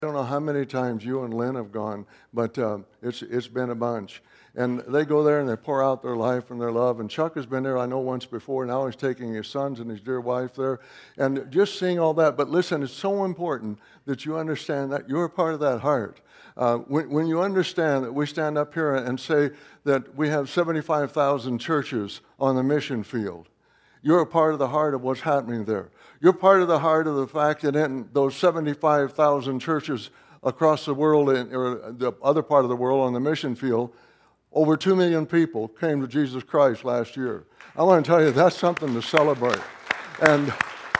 I don't know how many times you and Lynn have gone, but it's been a bunch. And they go there and they pour out their life and their love. And Chuck has been there, I know, once before. Now he's taking his sons and his dear wife there. And just seeing all that. But listen, it's so important that you understand that you're a part of that heart. When you understand that we stand up here and say that we have 75,000 churches on the mission field, you're a part of the heart of what's happening there. You're part of the heart of the fact that in those 75,000 churches across the world, or the other part of the world on the mission field, over 2 million people came to Jesus Christ last year. I want to tell you, that's something to celebrate. And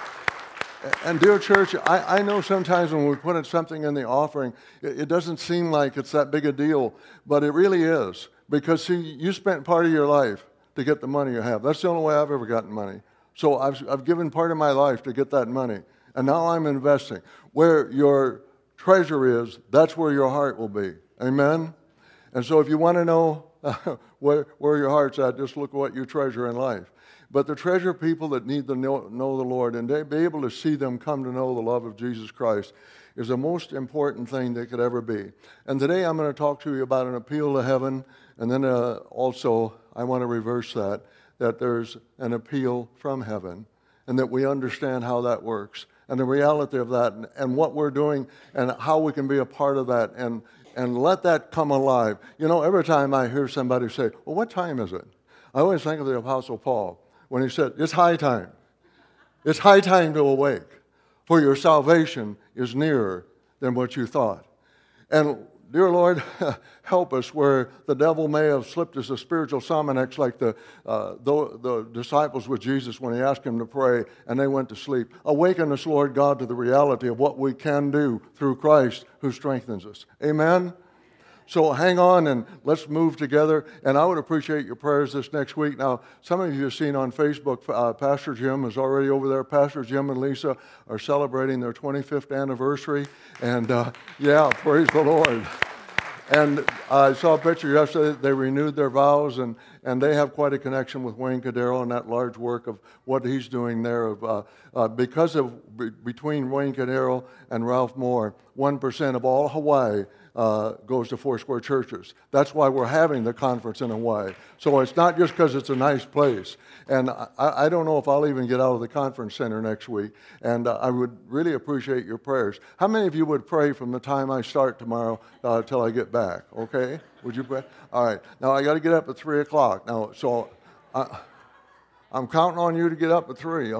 dear church, I know sometimes when we put something in the offering, it doesn't seem like it's that big a deal, but it really is. Because, see, you spent part of your life to get the money you have. That's the only way I've ever gotten money. So I've given part of my life to get that money. And now I'm investing. Where your treasure is, that's where your heart will be. Amen? And so if you want to know where your heart's at, just look at what you treasure in life. But the treasure people that need to know the Lord, and they be able to see them come to know the love of Jesus Christ, is the most important thing that could ever be. And today I'm going to talk to you about an appeal to heaven, and then also I want to reverse that there's an appeal from heaven, and that we understand how that works, and the reality of that, and what we're doing, and how we can be a part of that, and let that come alive. You know, every time I hear somebody say, well, what time is it? I always think of the Apostle Paul when he said, it's high time. It's high time to awake, for your salvation is nearer than what you thought. And dear Lord, help us where the devil may have slipped us a spiritual Sominex like the disciples with Jesus when he asked him to pray and they went to sleep. Awaken us, Lord God, to the reality of what we can do through Christ who strengthens us. Amen? So hang on and let's move together. And I would appreciate your prayers this next week. Now, some of you have seen on Facebook, Pastor Jim is already over there. Pastor Jim and Lisa are celebrating their 25th anniversary. And yeah, praise the Lord. And I saw a picture yesterday. They renewed their vows, and they have quite a connection with Wayne Cadero and that large work of what he's doing there. Because of between Wayne Cadero and Ralph Moore, 1% of all Hawaii goes to Foursquare churches. That's why we're having the conference in Hawaii. So it's not just because it's a nice place. And I don't know if I'll even get out of the conference center next week. And I would really appreciate your prayers. How many of you would pray from the time I start tomorrow till I get back? Okay? Would you pray? All right. Now, I got to get up at 3 o'clock. Now, so I'm counting on you to get up at 3.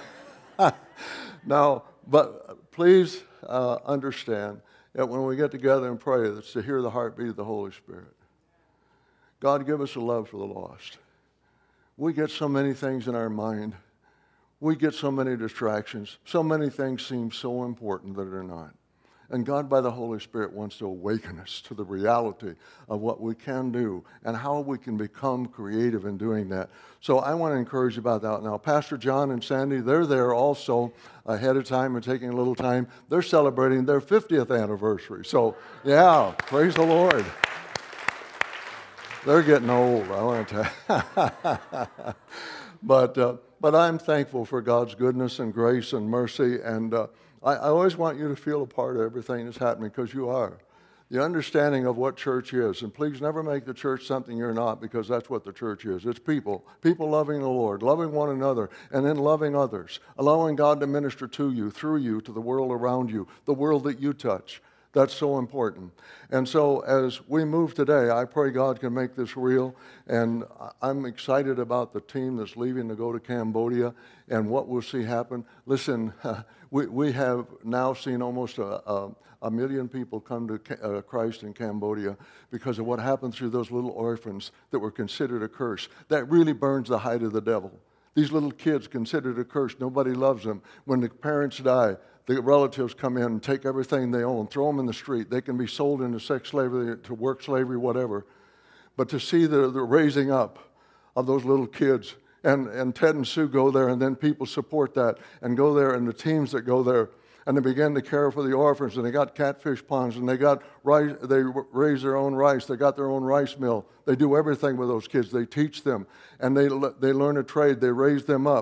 Now, but please understand that when we get together and pray, it's to hear the heartbeat of the Holy Spirit. God, give us a love for the lost. We get so many things in our mind. We get so many distractions. So many things seem so important that they're not. And God, by the Holy Spirit, wants to awaken us to the reality of what we can do and how we can become creative in doing that. So I want to encourage you about that. Now, Pastor John and Sandy, they're there also ahead of time and taking a little time. They're celebrating their 50th anniversary. So, yeah, praise the Lord. They're getting old, I want to tell you. But I'm thankful for God's goodness and grace and mercy, and I always want you to feel a part of everything that's happening, because you are. The understanding of what church is, and please never make the church something you're not, because that's what the church is. It's people loving the Lord, loving one another, and then loving others, allowing God to minister to you, through you, to the world around you, the world that you touch. That's so important. And so as we move today, I pray God can make this real. And I'm excited about the team that's leaving to go to Cambodia and what we'll see happen. Listen, we have now seen almost a million people come to Christ in Cambodia because of what happened through those little orphans that were considered a curse. That really burns the hide of the devil. These little kids considered a curse. Nobody loves them. When the parents die, the relatives come in and take everything they own, throw them in the street. They can be sold into sex slavery, to work slavery, whatever. But to see the raising up of those little kids, and Ted and Sue go there, and then people support that and go there, and the teams that go there, and they begin to care for the orphans, and they got catfish ponds, and they got rice, they raise their own rice, they got their own rice mill. They do everything with those kids. They teach them, and they learn a trade. They raise them up.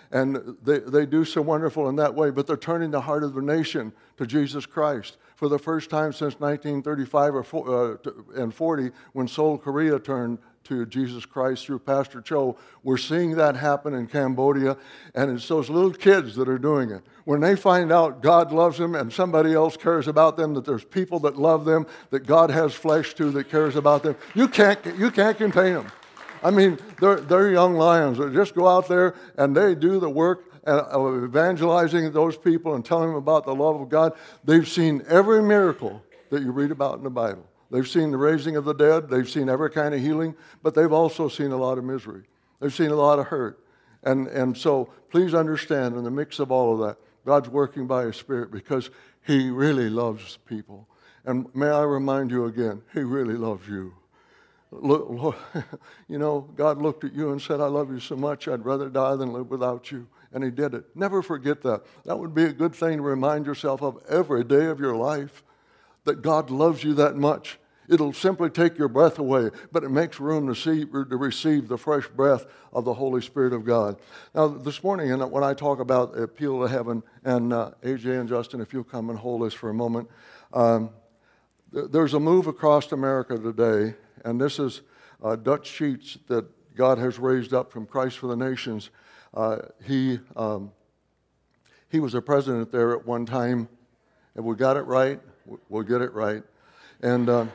And they do so wonderful in that way, but they're turning the heart of the nation to Jesus Christ. For the first time since 1935 and 40, when Seoul, Korea turned to Jesus Christ through Pastor Cho, we're seeing that happen in Cambodia, and it's those little kids that are doing it. When they find out God loves them and somebody else cares about them, that there's people that love them, that God has flesh too that cares about them, you can't contain them. I mean, they're young lions that just go out there and they do the work of evangelizing those people and telling them about the love of God. They've seen every miracle that you read about in the Bible. They've seen the raising of the dead. They've seen every kind of healing, but they've also seen a lot of misery. They've seen a lot of hurt. And so please understand, in the mix of all of that, God's working by His Spirit because He really loves people. And may I remind you again, He really loves you. Look, God looked at you and said, I love you so much, I'd rather die than live without you. And He did it. Never forget that. That would be a good thing to remind yourself of every day of your life, that God loves you that much. It'll simply take your breath away, but it makes room to receive the fresh breath of the Holy Spirit of God. Now, this morning, when I talk about appeal to heaven, and AJ and Justin, if you'll come and hold this for a moment, there's a move across America today, and this is Dutch Sheets that God has raised up from Christ for the Nations. He was a president there at one time, and we got it right. We'll get it right, and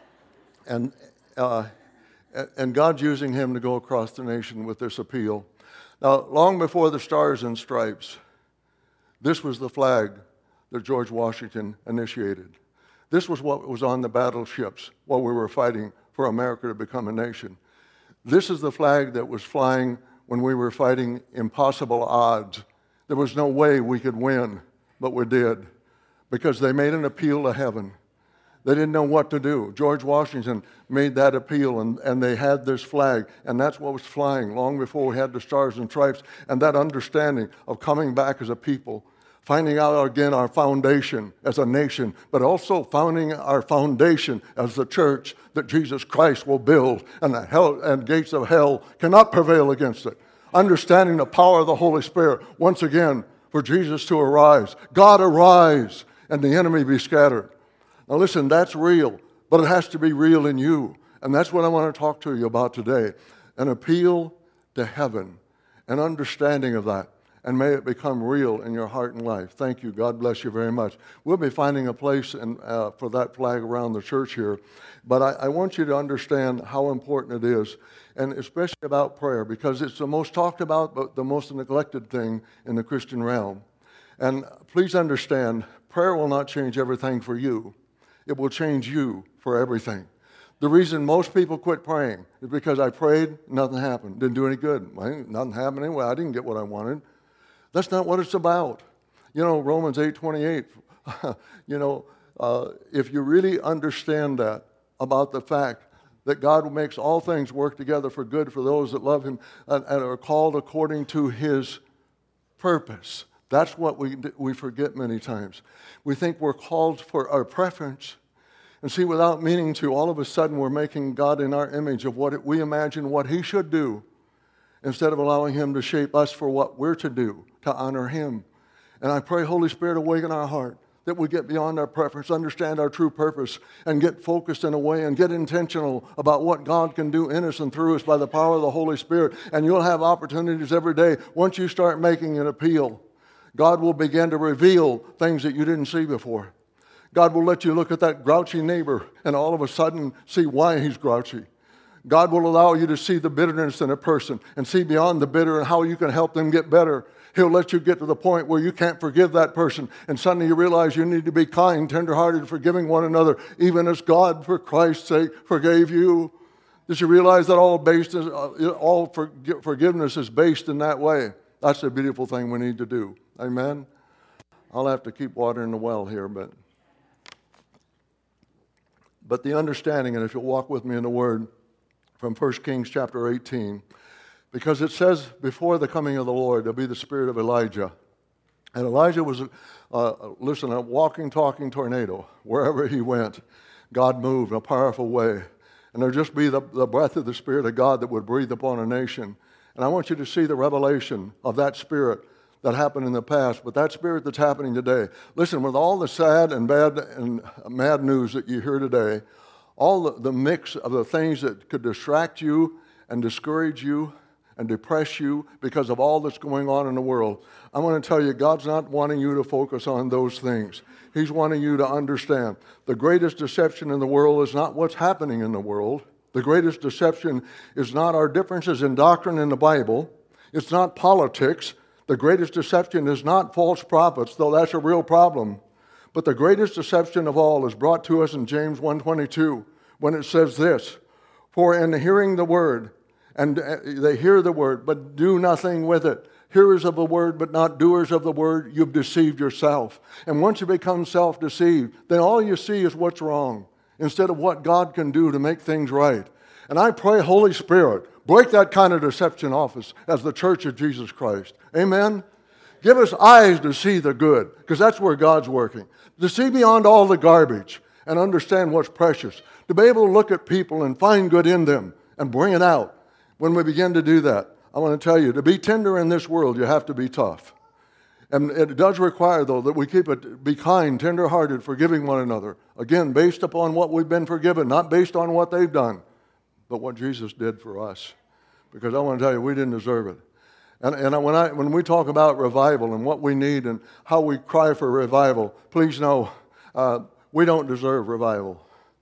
God's using him to go across the nation with this appeal. Now, long before the Stars and Stripes, this was the flag that George Washington initiated. This was what was on the battleships while we were fighting for America to become a nation. This is the flag that was flying when we were fighting impossible odds. There was no way we could win, but we did, because they made an appeal to heaven. They didn't know what to do. George Washington made that appeal, and they had this flag, and that's what was flying long before we had the Stars and Stripes, and that understanding of coming back as a people, finding out again our foundation as a nation, but also finding our foundation as the church that Jesus Christ will build, and the hell and gates of hell cannot prevail against it. Understanding the power of the Holy Spirit, once again, for Jesus to arise. God arise, and the enemy be scattered. Now listen, that's real, but it has to be real in you. And that's what I want to talk to you about today. An appeal to heaven, an understanding of that. And may it become real in your heart and life. Thank you. God bless you very much. We'll be finding a place for that flag around the church here. But I want you to understand how important it is, and especially about prayer, because it's the most talked about but the most neglected thing in the Christian realm. And please understand, prayer will not change everything for you. It will change you for everything. The reason most people quit praying is because I prayed, nothing happened. Didn't do any good. Nothing happened anyway. I didn't get what I wanted. That's not what it's about. Romans 8:28, if you really understand that about the fact that God makes all things work together for good for those that love Him and are called according to His purpose. That's what we forget many times. We think we're called for our preference. And see, without meaning to, all of a sudden we're making God in our image of what we imagine what He should do, instead of allowing Him to shape us for what we're to do, to honor Him. And I pray, Holy Spirit, awaken our heart, that we get beyond our preference, understand our true purpose, and get focused in a way and get intentional about what God can do in us and through us by the power of the Holy Spirit. And you'll have opportunities every day. Once you start making an appeal, God will begin to reveal things that you didn't see before. God will let you look at that grouchy neighbor and all of a sudden see why he's grouchy. God will allow you to see the bitterness in a person and see beyond the bitter and how you can help them get better. He'll let you get to the point where you can't forgive that person, and suddenly you realize you need to be kind, tenderhearted, forgiving one another, even as God, for Christ's sake, forgave you. Did you realize that all forgiveness is based in that way? That's a beautiful thing we need to do. Amen? I'll have to keep watering the well here, but the understanding, and if you'll walk with me in the Word, from 1 Kings chapter 18, because it says before the coming of the Lord, there'll be the spirit of Elijah. And Elijah was, a walking, talking tornado. Wherever he went, God moved in a powerful way. And there'll just be the breath of the Spirit of God that would breathe upon a nation. And I want you to see the revelation of that spirit that happened in the past, but that spirit that's happening today. Listen, with all the sad and bad and mad news that you hear today, all the mix of the things that could distract you and discourage you and depress you because of all that's going on in the world, I want to tell you, God's not wanting you to focus on those things. He's wanting you to understand the greatest deception in the world is not what's happening in the world. The greatest deception is not our differences in doctrine in the Bible. It's not politics. The greatest deception is not false prophets, though that's a real problem. But the greatest deception of all is brought to us in James 1:22 when it says this, "For in hearing the word, and they hear the word, but do nothing with it. Hearers of the word, but not doers of the word, you've deceived yourself." And once you become self-deceived, then all you see is what's wrong instead of what God can do to make things right. And I pray, Holy Spirit, break that kind of deception off us as the Church of Jesus Christ. Amen? Give us eyes to see the good, because that's where God's working. To see beyond all the garbage and understand what's precious. To be able to look at people and find good in them and bring it out. When we begin to do that, I want to tell you, to be tender in this world, you have to be tough. And it does require, though, that we be kind, tender-hearted, forgiving one another. Again, based upon what we've been forgiven, not based on what they've done, but what Jesus did for us. Because I want to tell you, we didn't deserve it. And when we talk about revival and what we need and how we cry for revival, please know, we don't deserve revival.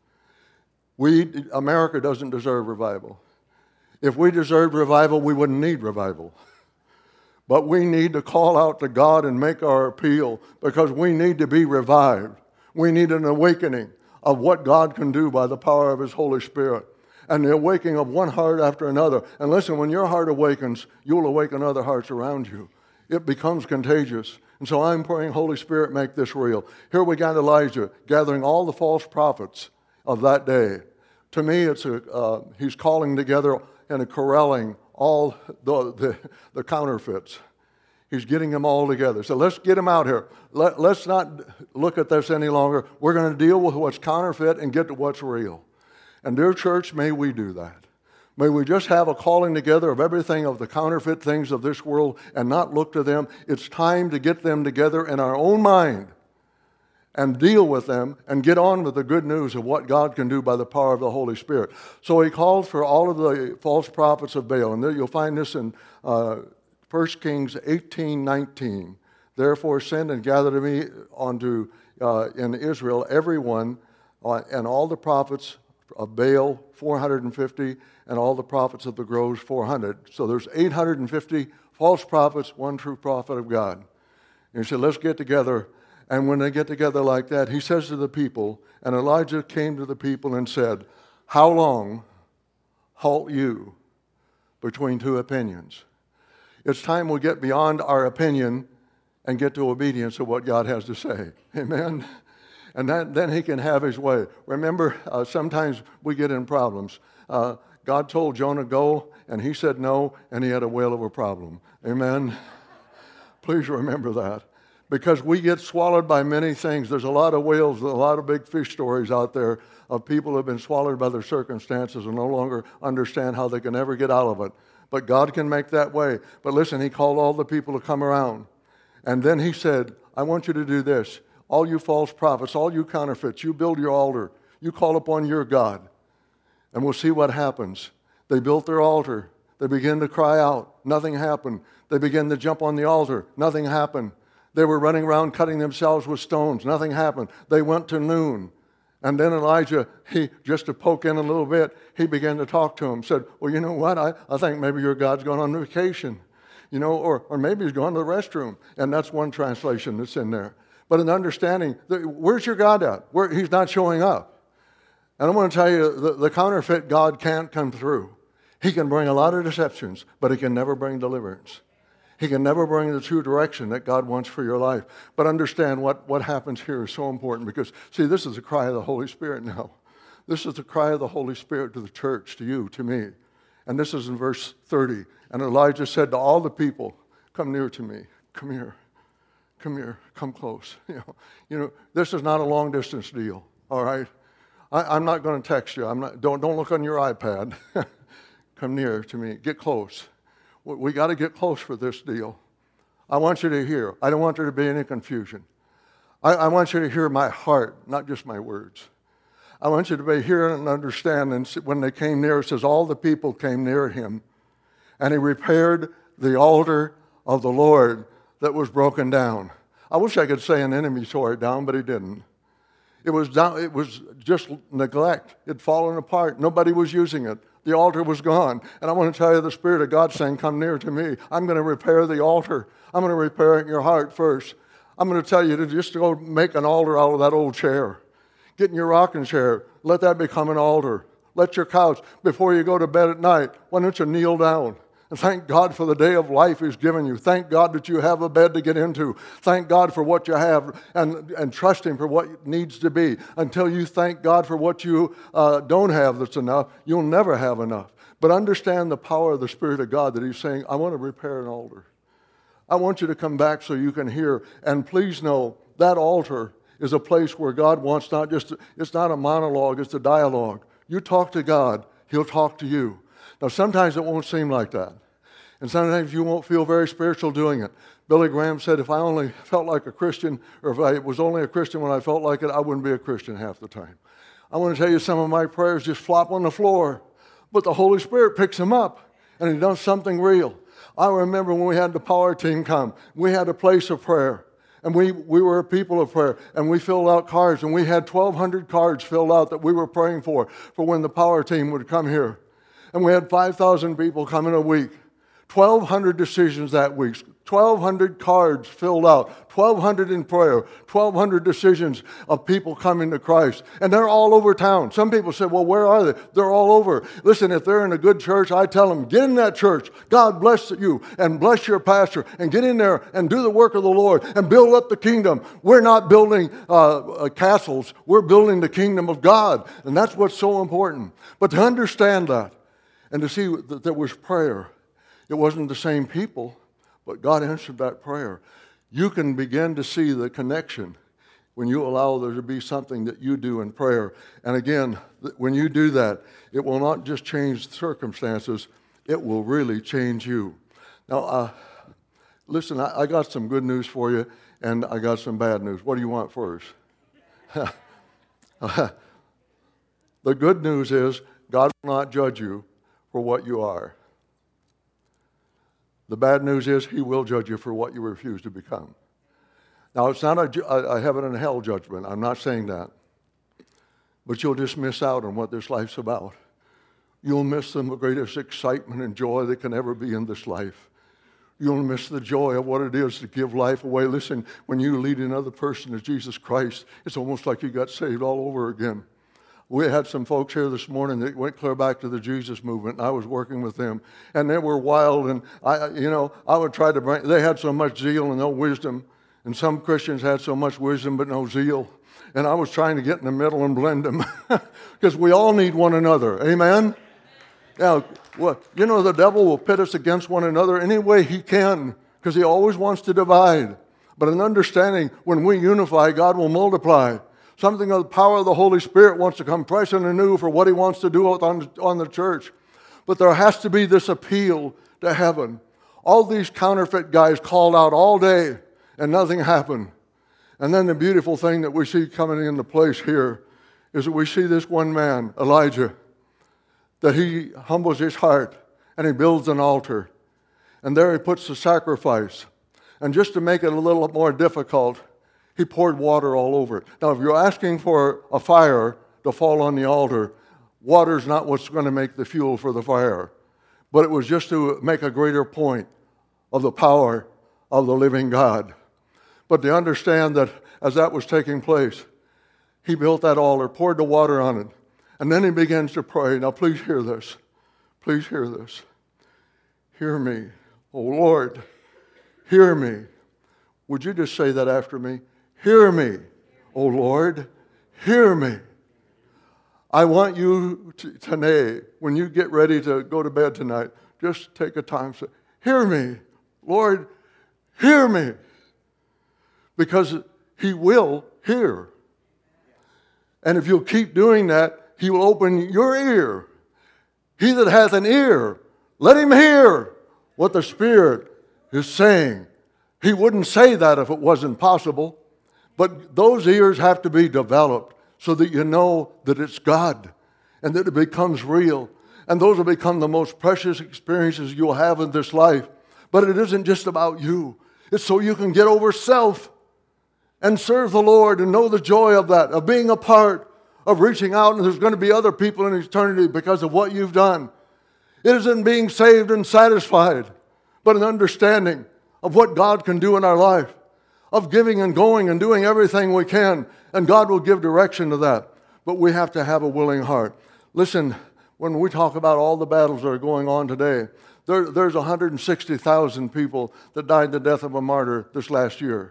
America doesn't deserve revival. If we deserved revival, we wouldn't need revival. But we need to call out to God and make our appeal because we need to be revived. We need an awakening of what God can do by the power of His Holy Spirit. And the awakening of one heart after another. And listen, when your heart awakens, you'll awaken other hearts around you. It becomes contagious. And so I'm praying, Holy Spirit, make this real. Here we got Elijah gathering all the false prophets of that day. To me, he's calling together and corralling all the counterfeits. He's getting them all together. So let's get them out here. Let's not look at this any longer. We're going to deal with what's counterfeit and get to what's real. And dear church, may we do that. May we just have a calling together of everything of the counterfeit things of this world and not look to them. It's time to get them together in our own mind and deal with them and get on with the good news of what God can do by the power of the Holy Spirit. So he called for all of the false prophets of Baal. And there you'll find this in 1 Kings 18:19. "Therefore send and gather to me in Israel everyone and all the prophets of Baal, 450, and all the prophets of the groves, 400. So there's 850 false prophets, one true prophet of God. And he said, let's get together. And when they get together like that, he says to the people, and Elijah came to the people and said, "How long halt you between two opinions?" It's time we get beyond our opinion and get to obedience of what God has to say. Amen? And then he can have his way. Remember, sometimes we get in problems. God told Jonah, go, and he said no, and he had a whale of a problem. Amen? Please remember that. Because we get swallowed by many things. There's a lot of whales, a lot of big fish stories out there of people who have been swallowed by their circumstances and no longer understand how they can ever get out of it. But God can make that way. But listen, he called all the people to come around. And then he said, I want you to do this. All you false prophets, all you counterfeits, you build your altar. You call upon your God. And we'll see what happens. They built their altar. They began to cry out. Nothing happened. They began to jump on the altar. Nothing happened. They were running around cutting themselves with stones. Nothing happened. They went to noon. And then Elijah, just to poke in a little bit, he began to talk to him. Said, well, you know what? I think maybe your God's gone on vacation. You know, or maybe he's gone to the restroom. And that's one translation that's in there. But in understanding, where's your God at? He's not showing up. And I want to tell you, the counterfeit God can't come through. He can bring a lot of deceptions, but he can never bring deliverance. He can never bring the true direction that God wants for your life. But understand what happens here is so important because, see, this is the cry of the Holy Spirit now. This is the cry of the Holy Spirit to the church, to you, to me. And this is in verse 30. And Elijah said to all the people, come near to me. Come here. Come here. Come close. You know, this is not a long-distance deal, all right? I'm not going to text you. Don't look on your iPad. Come near to me. Get close. We got to get close for this deal. I want you to hear. I don't want there to be any confusion. I want you to hear my heart, not just my words. I want you to be here and understand. And when they came near, it says all the people came near him, and he repaired the altar of the Lord that was broken down. I wish I could say an enemy tore it down, but he didn't. It was down. It was just neglect. It had fallen apart. Nobody was using it. The altar was gone. And I want to tell you, the Spirit of God saying, come near to me. I'm going to repair the altar. I'm going to repair it in your heart first. I'm going to tell you to just go make an altar out of that old chair. Get in your rocking chair. Let that become an altar. Let your couch, before you go to bed at night, why don't you kneel down? And thank God for the day of life He's given you. Thank God that you have a bed to get into. Thank God for what you have, and trust Him for what needs to be. Until you thank God for what you don't have that's enough, you'll never have enough. But understand the power of the Spirit of God that He's saying, I want to repair an altar. I want you to come back so you can hear. And please know that altar is a place where God wants it's not a monologue, it's a dialogue. You talk to God, He'll talk to you. Now, sometimes it won't seem like that. And sometimes you won't feel very spiritual doing it. Billy Graham said, if I only felt like a Christian, or if I was only a Christian when I felt like it, I wouldn't be a Christian half the time. I want to tell you, some of my prayers just flop on the floor, but the Holy Spirit picks them up, and He does something real. I remember when we had the power team come, we had a place of prayer. And we were a people of prayer, and we filled out cards, and we had 1,200 cards filled out that we were praying for when the power team would come here. And we had 5,000 people come in a week. 1,200 decisions that week. 1,200 cards filled out. 1,200 in prayer. 1,200 decisions of people coming to Christ. And they're all over town. Some people say, well, where are they? They're all over. Listen, if they're in a good church, I tell them, get in that church. God bless you and bless your pastor. And get in there and do the work of the Lord and build up the kingdom. We're not building castles. We're building the kingdom of God. And that's what's so important. But to understand that and to see that there was prayer, it wasn't the same people, but God answered that prayer. You can begin to see the connection when you allow there to be something that you do in prayer. And again, when you do that, it will not just change circumstances, it will really change you. Now, listen, I got some good news for you, and I got some bad news. What do you want first? The good news is God will not judge you for what you are. The bad news is He will judge you for what you refuse to become. Now, it's not a heaven and hell judgment. I'm not saying that. But you'll just miss out on what this life's about. You'll miss the greatest excitement and joy that can ever be in this life. You'll miss the joy of what it is to give life away. Listen, when you lead another person to Jesus Christ, it's almost like you got saved all over again. We had some folks here this morning that went clear back to the Jesus movement, and I was working with them. And they were wild, and I would try to bring, they had so much zeal and no wisdom, and some Christians had so much wisdom but no zeal. And I was trying to get in the middle and blend them, because we all need one another. Amen? Now, the devil will pit us against one another any way he can, because he always wants to divide. But an understanding, when we unify, God will multiply. Something of the power of the Holy Spirit wants to come fresh and anew for what He wants to do on the church. But there has to be this appeal to heaven. All these counterfeit guys called out all day, and nothing happened. And then the beautiful thing that we see coming into place here is that we see this one man, Elijah, that he humbles his heart, and he builds an altar. And there he puts the sacrifice. And just to make it a little more difficult, he poured water all over it. Now, if you're asking for a fire to fall on the altar, water's not what's going to make the fuel for the fire. But it was just to make a greater point of the power of the living God. But to understand that as that was taking place, he built that altar, poured the water on it, and then he begins to pray. Now, please hear this. Please hear this. Hear me, O Lord, hear me. Would you just say that after me? Hear me, O Lord, hear me. I want you today, when you get ready to go to bed tonight, just take a time and say, hear me, Lord, hear me. Because He will hear. And if you'll keep doing that, He will open your ear. He that hath an ear, let him hear what the Spirit is saying. He wouldn't say that if it wasn't possible. But those ears have to be developed so that you know that it's God and that it becomes real. And those will become the most precious experiences you'll have in this life. But it isn't just about you. It's so you can get over self and serve the Lord and know the joy of that, of being a part, of reaching out, and there's going to be other people in eternity because of what you've done. It isn't being saved and satisfied, but an understanding of what God can do in our life, of giving and going and doing everything we can, and God will give direction to that. But we have to have a willing heart. Listen, when we talk about all the battles that are going on today, there's 160,000 people that died the death of a martyr this last year.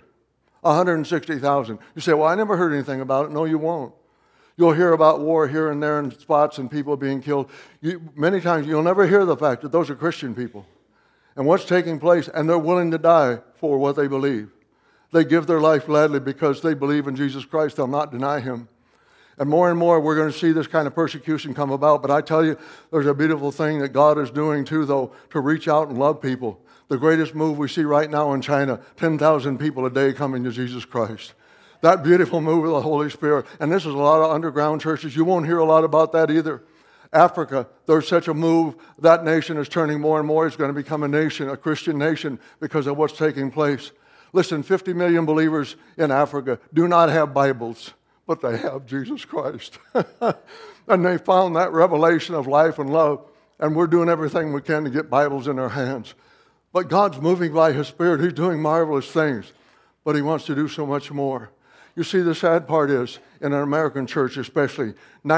160,000. You say, well, I never heard anything about it. No, you won't. You'll hear about war here and there in spots and people being killed. Many times you'll never hear the fact that those are Christian people. And what's taking place, and they're willing to die for what they believe. They give their life gladly because they believe in Jesus Christ. They'll not deny Him. And more we're going to see this kind of persecution come about. But I tell you, there's a beautiful thing that God is doing too, though, to reach out and love people. The greatest move we see right now in China, 10,000 people a day coming to Jesus Christ. That beautiful move of the Holy Spirit. And this is a lot of underground churches. You won't hear a lot about that either. Africa, there's such a move. That nation is turning more and more. It's going to become a nation, a Christian nation, because of what's taking place. Listen, 50 million believers in Africa do not have Bibles, but they have Jesus Christ. And they found that revelation of life and love, and we're doing everything we can to get Bibles in their hands. But God's moving by His Spirit. He's doing marvelous things, but He wants to do so much more. You see, the sad part is, in an American church especially,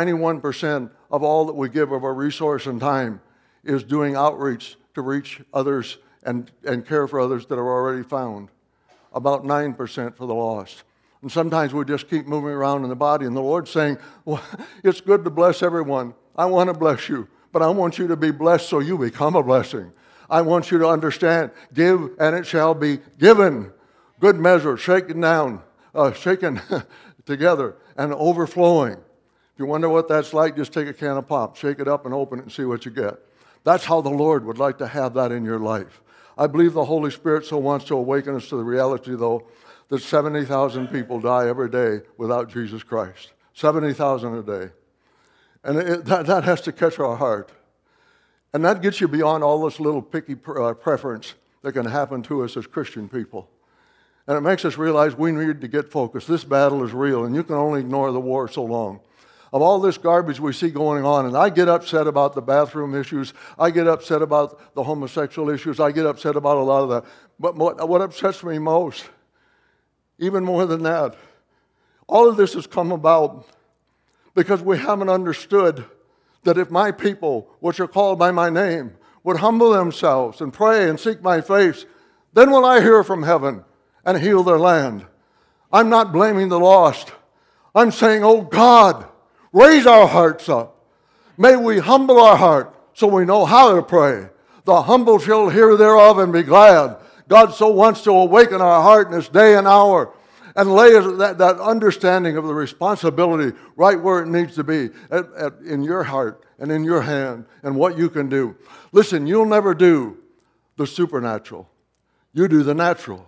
91% of all that we give of our resource and time is doing outreach to reach others and care for others that are already found. About 9% for the lost. And sometimes we just keep moving around in the body, and the Lord's saying, well, it's good to bless everyone. I want to bless you, but I want you to be blessed so you become a blessing. I want you to understand, give and it shall be given. Good measure, shaken down, shaken together and overflowing. If you wonder what that's like, just take a can of pop, shake it up and open it and see what you get. That's how the Lord would like to have that in your life. I believe the Holy Spirit so wants to awaken us to the reality, though, that 70,000 people die every day without Jesus Christ. 70,000 a day. And that has to catch our heart. And that gets you beyond all this little picky preference that can happen to us as Christian people. And it makes us realize we need to get focused. This battle is real, and you can only ignore the war so long. Of all this garbage we see going on, and I get upset about the bathroom issues, I get upset about the homosexual issues, I get upset about a lot of that. But what upsets me most, even more than that, all of this has come about because we haven't understood that if my people, which are called by my name, would humble themselves and pray and seek my face, then will I hear from heaven and heal their land. I'm not blaming the lost. I'm saying, oh God, raise our hearts up. May we humble our heart so we know how to pray. The humble shall hear thereof and be glad. God so wants to awaken our heart in this day and hour and lay that understanding of the responsibility right where it needs to be, in your heart and in your hand and what you can do. Listen, you'll never do the supernatural. You do the natural.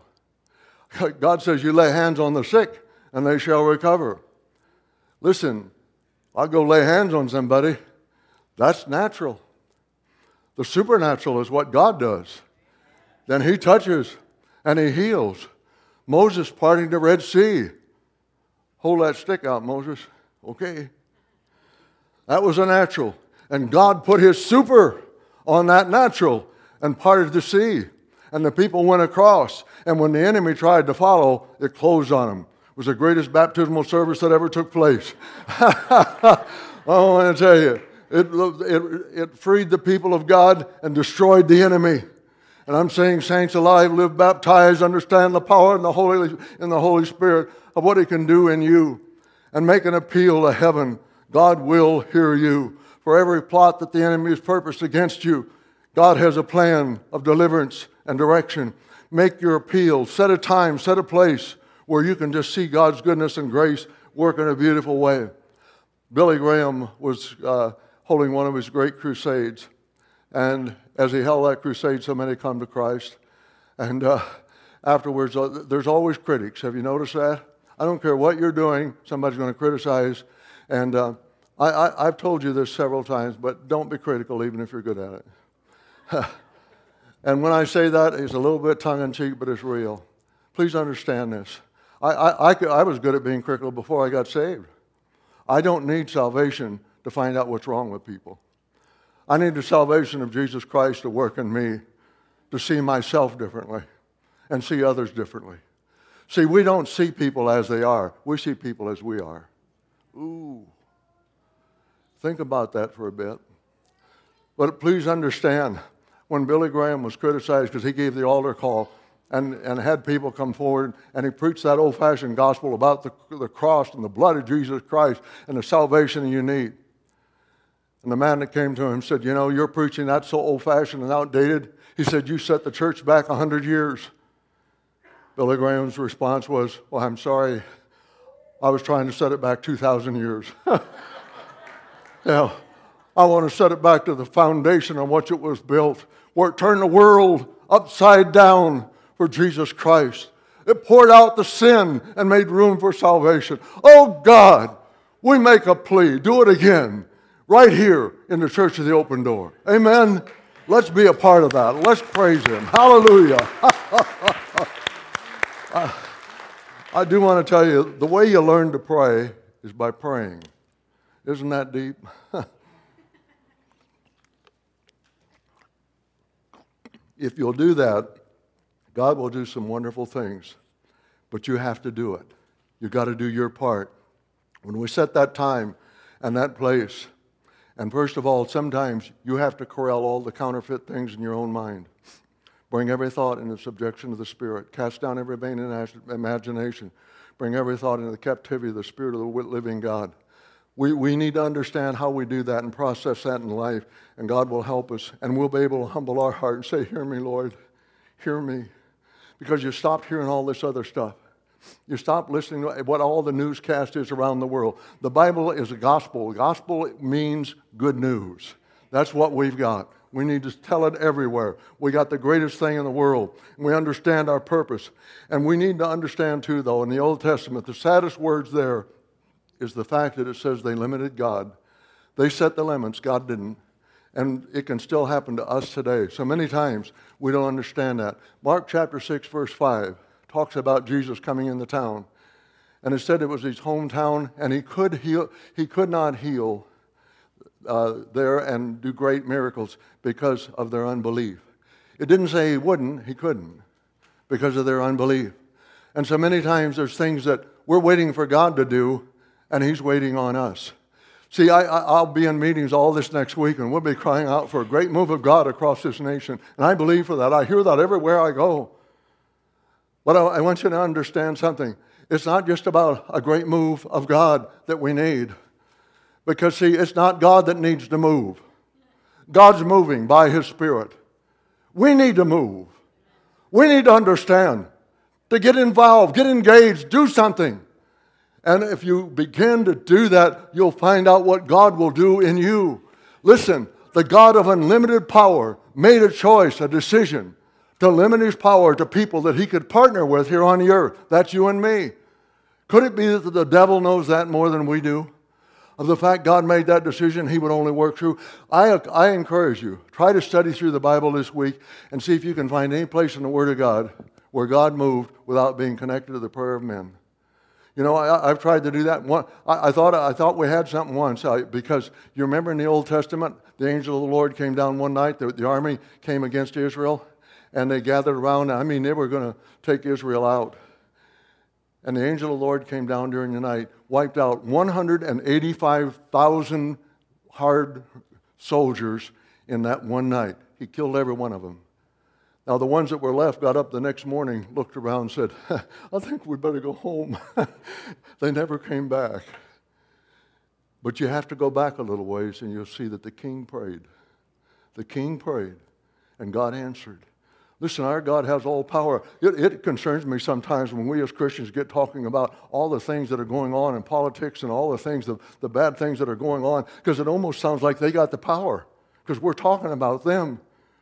God says you lay hands on the sick and they shall recover. Listen, I'll go lay hands on somebody. That's natural. The supernatural is what God does. Then He touches and He heals. Moses parting the Red Sea. Hold that stick out, Moses. Okay. That was a natural. And God put His super on that natural and parted the sea. And the people went across. And when the enemy tried to follow, it closed on them. It was the greatest baptismal service that ever took place. I want to tell you, it freed the people of God and destroyed the enemy. And I'm saying, saints alive, live baptized, understand the power in the Holy Spirit of what He can do in you, and make an appeal to heaven. God will hear you. For every plot that the enemy has purposed against you, God has a plan of deliverance and direction. Make your appeal. Set a time, set a place where you can just see God's goodness and grace work in a beautiful way. Billy Graham was holding one of his great crusades, and as he held that crusade, so many come to Christ. And afterwards, there's always critics. Have you noticed that? I don't care what you're doing, somebody's going to criticize. And I've told you this several times, but don't be critical even if you're good at it. And when I say that, it's a little bit tongue-in-cheek, but it's real. Please understand this. I was good at being critical before I got saved. I don't need salvation to find out what's wrong with people. I need the salvation of Jesus Christ to work in me, to see myself differently and see others differently. See, we don't see people as they are. We see people as we are. Ooh. Think about that for a bit. But please understand, when Billy Graham was criticized because he gave the altar call and had people come forward and he preached that old-fashioned gospel about the cross and the blood of Jesus Christ and the salvation you need. And the man that came to him said, you know, you're preaching that's so old-fashioned and outdated. He said, you set the church back 100 years. Billy Graham's response was, well, I'm sorry. I was trying to set it back 2,000 years. Yeah, I want to set it back to the foundation on which it was built, where it turned the world upside down for Jesus Christ. It poured out the sin and made room for salvation. Oh, God, we make a plea. Do it again, right here in the Church of the Open Door. Amen? Let's be a part of that. Let's praise Him. Hallelujah. I do want to tell you, the way you learn to pray is by praying. Isn't that deep? If you'll do that, God will do some wonderful things. But you have to do it. You've got to do your part. When we set that time and that place, and first of all, sometimes you have to corral all the counterfeit things in your own mind. Bring every thought into subjection to the Spirit. Cast down every vain imagination. Bring every thought into the captivity of the Spirit of the living God. We need to understand how we do that and process that in life, and God will help us, and we'll be able to humble our heart and say, hear me, Lord, hear me. Because you stopped hearing all this other stuff. You stop listening to what all the newscast is around the world. The Bible is a gospel. Gospel means good news. That's what we've got. We need to tell it everywhere. We got the greatest thing in the world. We understand our purpose. And we need to understand too, though, in the Old Testament, the saddest words there is the fact that it says they limited God. They set the limits, God didn't. And it can still happen to us today. So many times we don't understand that. Mark chapter 6, verse 5 talks about Jesus coming into town. And it said it was his hometown, and he could not heal there and do great miracles because of their unbelief. It didn't say he wouldn't, he couldn't, because of their unbelief. And so many times there's things that we're waiting for God to do, and He's waiting on us. See, I'll be in meetings all this next week, and we'll be crying out for a great move of God across this nation. And I believe for that. I hear that everywhere I go. But I want you to understand something. It's not just about a great move of God that we need. Because, see, it's not God that needs to move. God's moving by His Spirit. We need to move. We need to understand, to get involved, get engaged, do something. And if you begin to do that, you'll find out what God will do in you. Listen, the God of unlimited power made a choice, a decision, to limit His power to people that He could partner with here on the earth. That's you and me. Could it be that the devil knows that more than we do? Of the fact God made that decision, He would only work through. I encourage you, try to study through the Bible this week and see if you can find any place in the Word of God where God moved without being connected to the prayer of men. You know, I've tried to do that. I thought we had something once, because you remember in the Old Testament, the angel of the Lord came down one night, the army came against Israel, and they gathered around. I mean, they were going to take Israel out. And the angel of the Lord came down during the night, wiped out 185,000 hard soldiers in that one night. He killed every one of them. Now, the ones that were left got up the next morning, looked around and said, I think we better go home. They never came back. But you have to go back a little ways and you'll see that the king prayed. The king prayed, and God answered. Listen, our God has all power. It concerns me sometimes when we as Christians get talking about all the things that are going on in politics and all the things, the bad things that are going on, because it almost sounds like they got the power, because we're talking about them.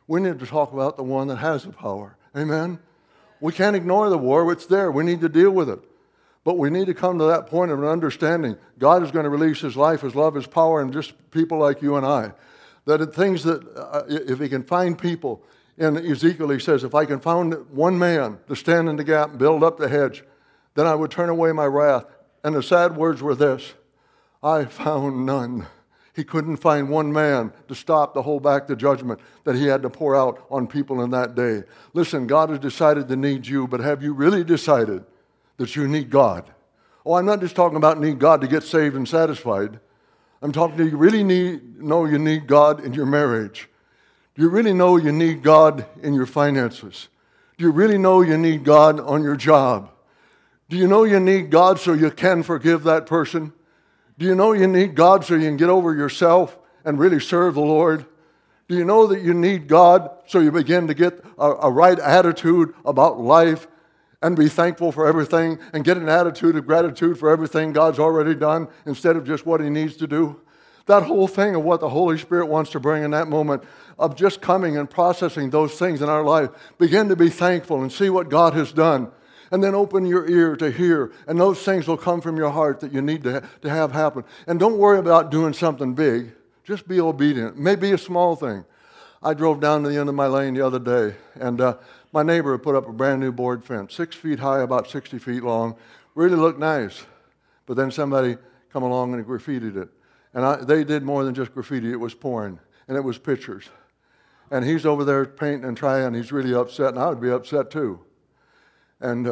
We need to talk about the one that has the power. Amen? We can't ignore the war. It's there. We need to deal with it. But we need to come to that point of an understanding. God is going to release His life, His love, His power, and just people like you and I. That it things that, if He can find people, in Ezekiel He says, if I can find one man to stand in the gap and build up the hedge, then I would turn away my wrath. And the sad words were this: I found none. He couldn't find one man to stop, to hold back the judgment that He had to pour out on people in that day. Listen, God has decided to need you, but have you really decided that you need God? Oh, I'm not just talking about need God to get saved and satisfied. I'm talking, do you really know you need God in your marriage? Do you really know you need God in your finances? Do you really know you need God on your job? Do you know you need God so you can forgive that person? Do you know you need God so you can get over yourself and really serve the Lord? Do you know that you need God so you begin to get a right attitude about life and be thankful for everything and get an attitude of gratitude for everything God's already done instead of just what He needs to do? That whole thing of what the Holy Spirit wants to bring in that moment of just coming and processing those things in our life. Begin to be thankful and see what God has done. And then open your ear to hear. And those things will come from your heart that you need to have happen. And don't worry about doing something big. Just be obedient. Maybe a small thing. I drove down to the end of my lane the other day, and my neighbor had put up a brand new board fence, 6 feet high, about 60 feet long. Really looked nice. But then somebody come along and graffitied it. And they did more than just graffiti. It was pouring, and it was pictures. And he's over there painting and trying. He's really upset, and I would be upset too. And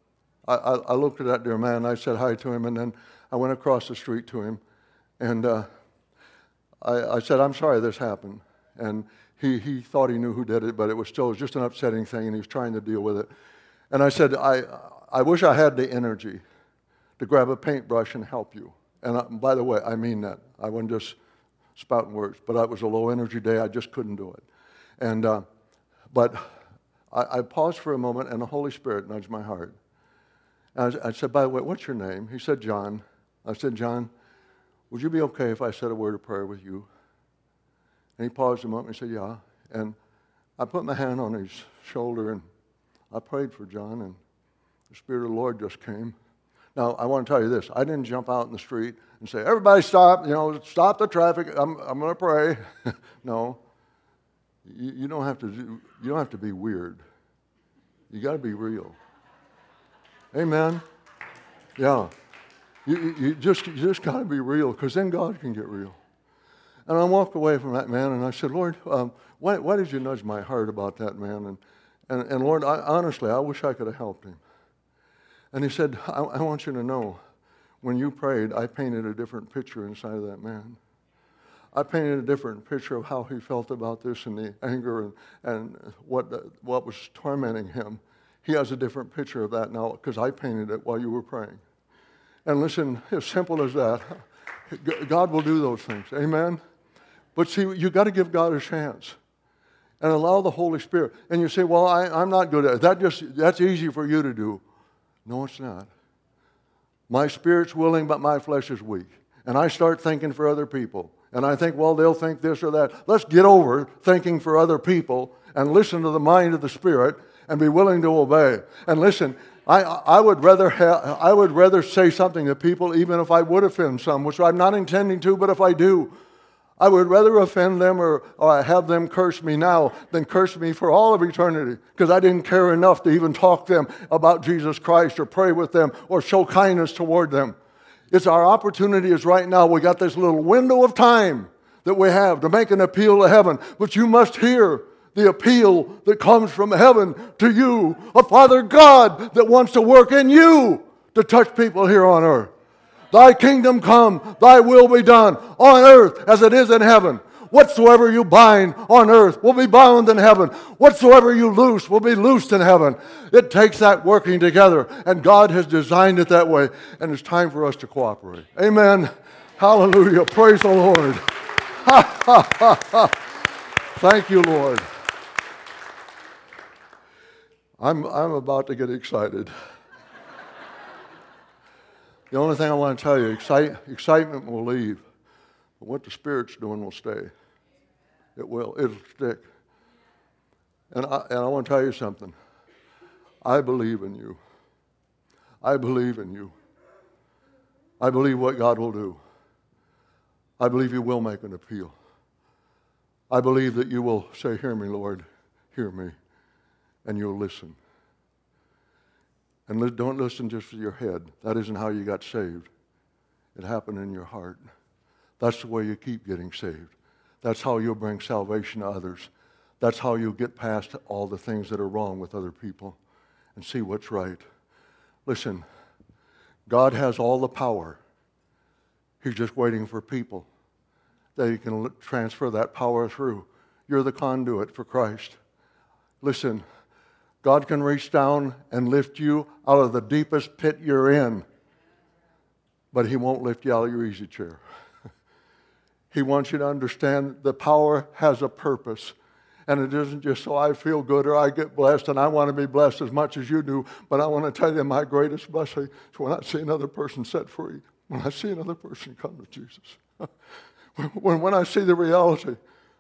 I looked at that dear man, and I said hi to him, and then I went across the street to him. And I said, I'm sorry this happened. And he thought he knew who did it, but it was just an upsetting thing, and he was trying to deal with it. And I said, I wish I had the energy to grab a paintbrush and help you. And by the way, I mean that. I wasn't just spouting words, but it was a low-energy day. I just couldn't do it. And but I paused for a moment, and the Holy Spirit nudged my heart. And I said, by the way, what's your name? He said, John. I said, John, would you be okay if I said a word of prayer with you? And he paused a moment and said, yeah. And I put my hand on his shoulder, and I prayed for John, and the Spirit of the Lord just came. Now, I want to tell you this. I didn't jump out in the street and say, everybody stop, stop the traffic. I'm going to pray. No. You don't have to be weird. You got to be real. Amen. Yeah. You just got to be real, because then God can get real. And I walked away from that man, and I said, Lord, why did you nudge my heart about that man? And Lord, honestly, I wish I could have helped him. And he said, I want you to know, when you prayed, I painted a different picture inside of that man. I painted a different picture of how he felt about this and the anger and what was tormenting him. He has a different picture of that now because I painted it while you were praying. And listen, as simple as that, God will do those things. Amen? But see, you got to give God a chance and allow the Holy Spirit. And you say, well, I'm not good at it. That's easy for you to do. No, it's not. My spirit's willing, but my flesh is weak. And I start thinking for other people. And I think, well, they'll think this or that. Let's get over thinking for other people and listen to the mind of the Spirit and be willing to obey. And listen, I would rather say something to people even if I would offend some, which I'm not intending to, but if I do, I would rather offend them or have them curse me now than curse me for all of eternity, because I didn't care enough to even talk to them about Jesus Christ or pray with them or show kindness toward them. It's our opportunity is right now. We got this little window of time that we have to make an appeal to heaven, but you must hear the appeal that comes from heaven to you, a Father God that wants to work in you to touch people here on earth. Thy kingdom come, thy will be done on earth as it is in heaven. Whatsoever you bind on earth will be bound in heaven. Whatsoever you loose will be loosed in heaven. It takes that working together, and God has designed it that way, and it's time for us to cooperate. Amen. Hallelujah. Praise the Lord. Thank you, Lord. I'm about to get excited. The only thing I want to tell you, excitement will leave, but what the Spirit's doing will stay. It will. It'll stick. And I want to tell you something. I believe in you. I believe in you. I believe what God will do. I believe you will make an appeal. I believe that you will say, hear me, Lord, hear me, and you'll listen. And don't listen just with your head. That isn't how you got saved. It happened in your heart. That's the way you keep getting saved. That's how you'll bring salvation to others. That's how you'll get past all the things that are wrong with other people and see what's right. Listen, God has all the power. He's just waiting for people that He can transfer that power through. You're the conduit for Christ. Listen, God can reach down and lift you out of the deepest pit you're in, but He won't lift you out of your easy chair. He wants you to understand the power has a purpose. And it isn't just so I feel good or I get blessed, and I want to be blessed as much as you do, but I want to tell you my greatest blessing is when I see another person set free, when I see another person come to Jesus. When I see the reality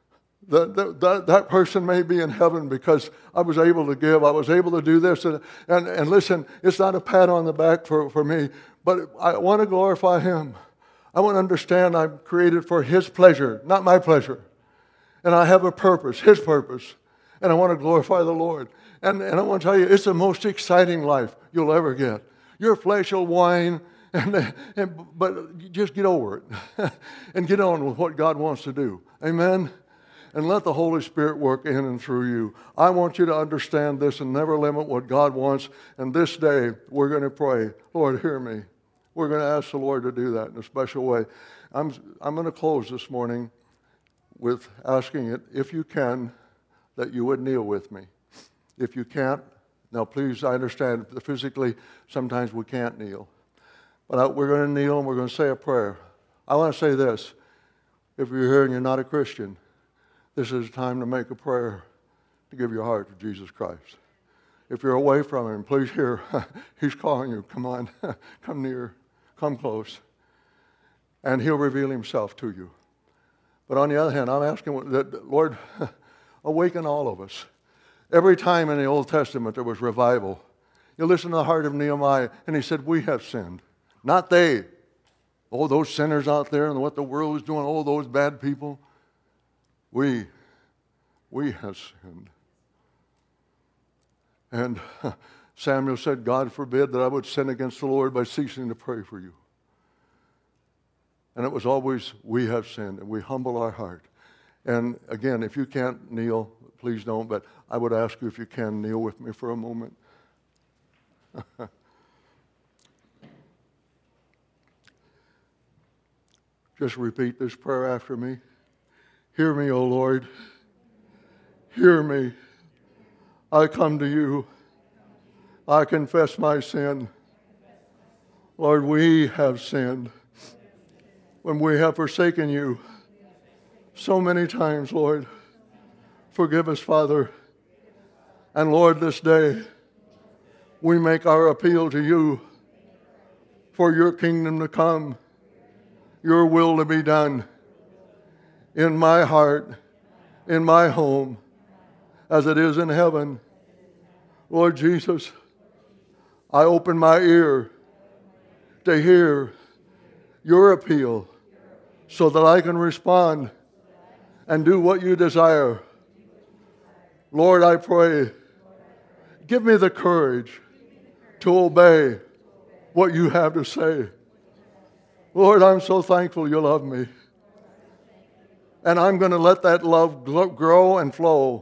that person may be in heaven because I was able to give, I was able to do this. And listen, it's not a pat on the back for me, but I want to glorify Him. I want to understand I'm created for His pleasure, not my pleasure. And I have a purpose, His purpose. And I want to glorify the Lord. And I want to tell you, it's the most exciting life you'll ever get. Your flesh will whine, but just get over it. And get on with what God wants to do. Amen? And let the Holy Spirit work in and through you. I want you to understand this and never limit what God wants. And this day, we're going to pray, Lord, hear me. We're going to ask the Lord to do that in a special way. I'm going to close this morning with asking it, if you can, that you would kneel with me. If you can't, now please, I understand physically sometimes we can't kneel. But we're going to kneel and we're going to say a prayer. I want to say this. If you're here and you're not a Christian, this is a time to make a prayer to give your heart to Jesus Christ. If you're away from Him, please hear, He's calling you. Come on, come near, come close. And He'll reveal Himself to you. But on the other hand, I'm asking that, Lord, awaken all of us. Every time in the Old Testament there was revival. You listen to the heart of Nehemiah, and he said, we have sinned. Not they. Oh, those sinners out there and what the world is doing, oh, those bad people. We have sinned. And Samuel said, God forbid that I would sin against the Lord by ceasing to pray for you. And it was always, we have sinned, and we humble our heart. And again, if you can't kneel, please don't, but I would ask you if you can kneel with me for a moment. Just repeat this prayer after me. Hear me, O Lord. Hear me. I come to you. I confess my sin. Lord, we have sinned. When we have forsaken you so many times, Lord, forgive us, Father. And Lord, this day, we make our appeal to you for your kingdom to come, your will to be done in my heart, in my home, as it is in heaven. Lord Jesus, I open my ear to hear your appeal so that I can respond and do what you desire. Lord, I pray, give me the courage to obey what you have to say. Lord, I'm so thankful you love me. And I'm going to let that love grow and flow.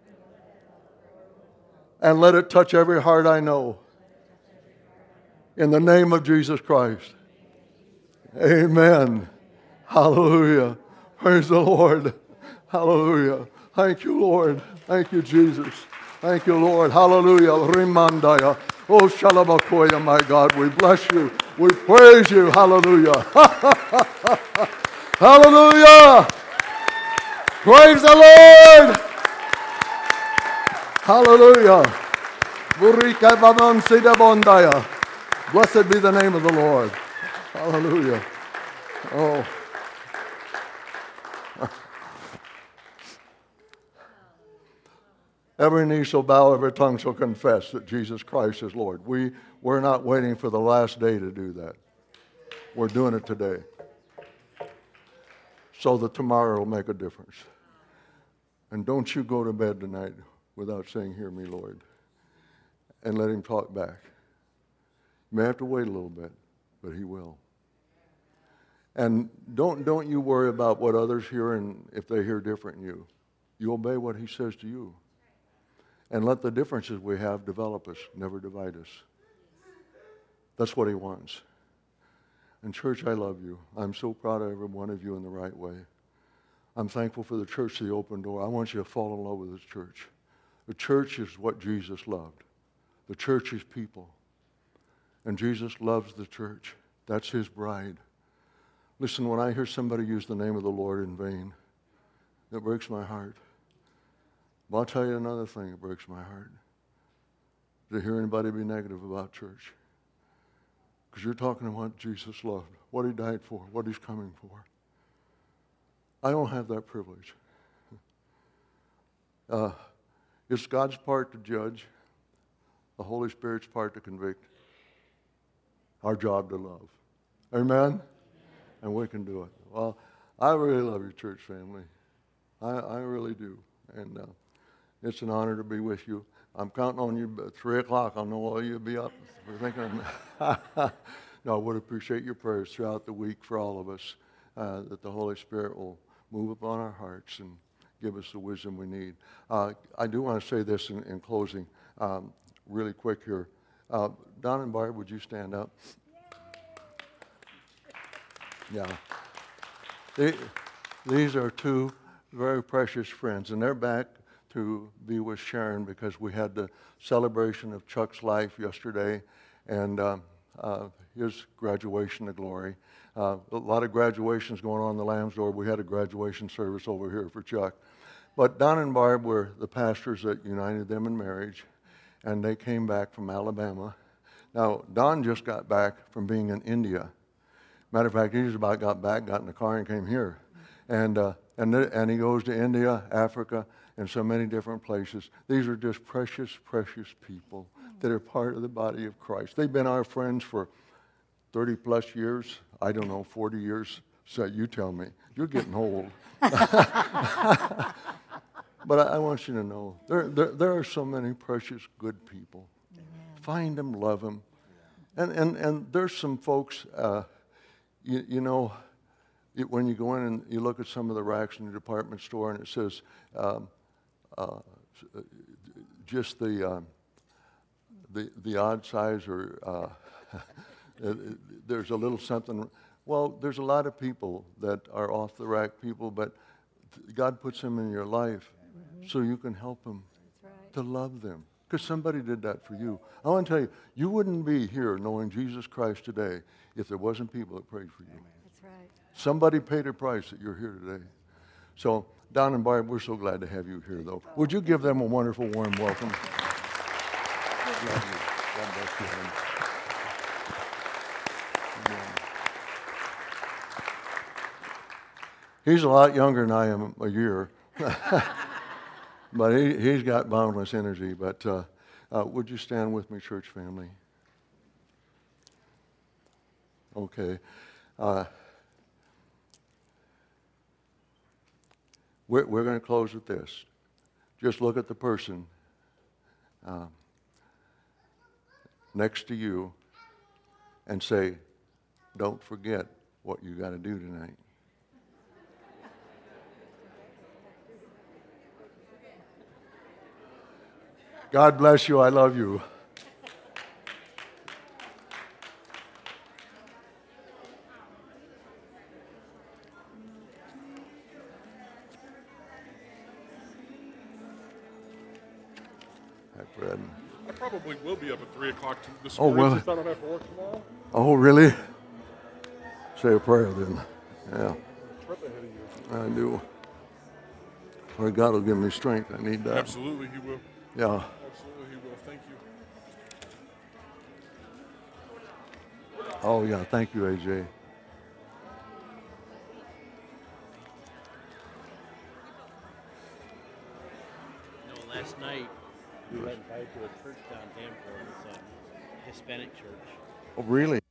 And let it touch every heart I know. In the name of Jesus Christ. Amen. Hallelujah. Praise the Lord. Hallelujah. Thank you, Lord. Thank you, Jesus. Thank you, Lord. Hallelujah. Rimandaya. Oh, Shalabakoya, my God. We bless you. We praise you. Hallelujah. Hallelujah. Praise the Lord. Hallelujah. Burika Baman Sidabondaya. Blessed be the name of the Lord. Hallelujah. Oh. Every knee shall bow, every tongue shall confess that Jesus Christ is Lord. We're not waiting for the last day to do that. We're doing it today. So that tomorrow will make a difference. And don't you go to bed tonight without saying, "Hear me, Lord," and let him talk back. You may have to wait a little bit, but he will. And don't you worry about what others hear and if they hear different than you. You obey what he says to you. And let the differences we have develop us, never divide us. That's what he wants. And church, I love you. I'm so proud of every one of you in the right way. I'm thankful for the church, the open door. I want you to fall in love with this church. The church is what Jesus loved. The church is people. And Jesus loves the church. That's his bride. Listen, when I hear somebody use the name of the Lord in vain, it breaks my heart. But I'll tell you another thing that breaks my heart. To hear anybody be negative about church. Because you're talking about what Jesus loved, what he died for, what he's coming for. I don't have that privilege. It's God's part to judge. The Holy Spirit's part to convict. Our job to love. Amen? And we can do it. Well, I really love your church family. I really do. And it's an honor to be with you. I'm counting on you at 3 o'clock. I know all you'll be up. We're thinking, no, I would appreciate your prayers throughout the week for all of us, that the Holy Spirit will move upon our hearts and give us the wisdom we need. I do want to say this in closing, really quick here. Don and Barb, would you stand up? Yeah. These are two very precious friends, and they're back to be with Sharon because we had the celebration of Chuck's life yesterday and his graduation to glory. A lot of graduations going on in the Lamb's Door. We had a graduation service over here for Chuck. But Don and Barb were the pastors that united them in marriage, and they came back from Alabama. Now, Don just got back from being in India. Matter of fact, he just about got back, got in the car, and came here. And he goes to India, Africa, and so many different places. These are just precious, precious people that are part of the body of Christ. They've been our friends for 30 plus years. I don't know, 40 years. So you tell me. You're getting old. But I want you to know, there are so many precious, good people. Amen. Find them, love them. And there's some folks, you know, when you go in and you look at some of the racks in the department store and it says just the odd size or there's a little something. Well, there's a lot of people that are off the rack people, but God puts them in your life so you can help them to love them. Because somebody did that for you. I want to tell you, you wouldn't be here knowing Jesus Christ today if there wasn't people that prayed for you. That's right. Somebody paid a price that you're here today. So, Don and Barb, we're so glad to have you here, though. Would you give them a wonderful, warm welcome? God bless you. Amen. He's a lot younger than I am, a year. But he's got boundless energy. But would you stand with me, church family? Okay. We're going to close with this. Just look at the person next to you and say, don't forget what you got to do tonight. God bless you. I love you. Hi, Fred. I probably will be up at 3 o'clock this Oh, morning well. since I don't have to work tomorrow. Oh, really? Say a prayer then. Yeah, Right ahead of you. I do. Lord God will give me strength. I need that. Absolutely, he will. Yeah. Absolutely, he will. Thank you. Oh, yeah. Thank you, AJ. last night we got invited to a church down Danforth. It's a Hispanic church. Oh, really?